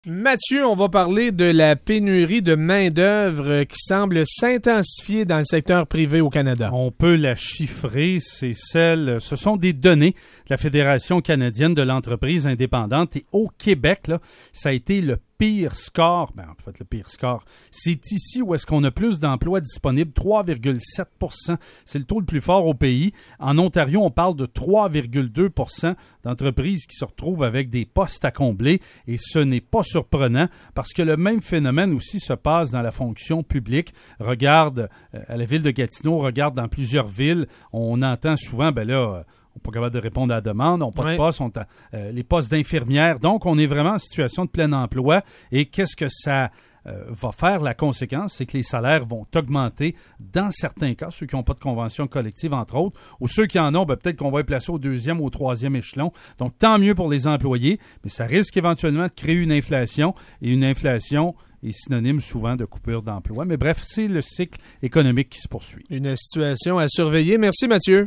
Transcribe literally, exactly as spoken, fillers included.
Mathieu, on va parler de la pénurie de main-d'œuvre qui semble s'intensifier dans le secteur privé au Canada. On peut la chiffrer, c'est celle, ce sont des données de la Fédération canadienne de l'entreprise indépendante et au Québec, là, ça a été le pire score, ben, en fait le pire score, c'est ici où est-ce qu'on a plus d'emplois disponibles, trois virgule sept pour cent. C'est le taux le plus fort au pays. En Ontario, on parle de trois virgule deux pour cent d'entreprises qui se retrouvent avec des postes à combler et ce n'est pas surprenant parce que le même phénomène aussi se passe dans la fonction publique. Regarde euh, à la ville de Gatineau, regarde dans plusieurs villes, on entend souvent, ben là, euh, on n'est pas capable de répondre à la demande, on n'a pas oui. de poste, on a euh, les postes d'infirmières. Donc, on est vraiment en situation de plein emploi. Et qu'est-ce que ça euh, va faire? La conséquence, c'est que les salaires vont augmenter dans certains cas, ceux qui n'ont pas de convention collective, entre autres, ou ceux qui en ont, ben, peut-être qu'on va les placer au deuxième ou au troisième échelon. Donc, tant mieux pour les employés, mais ça risque éventuellement de créer une inflation, et une inflation est synonyme souvent de coupure d'emploi. Mais bref, c'est le cycle économique qui se poursuit. Une situation à surveiller. Merci Mathieu.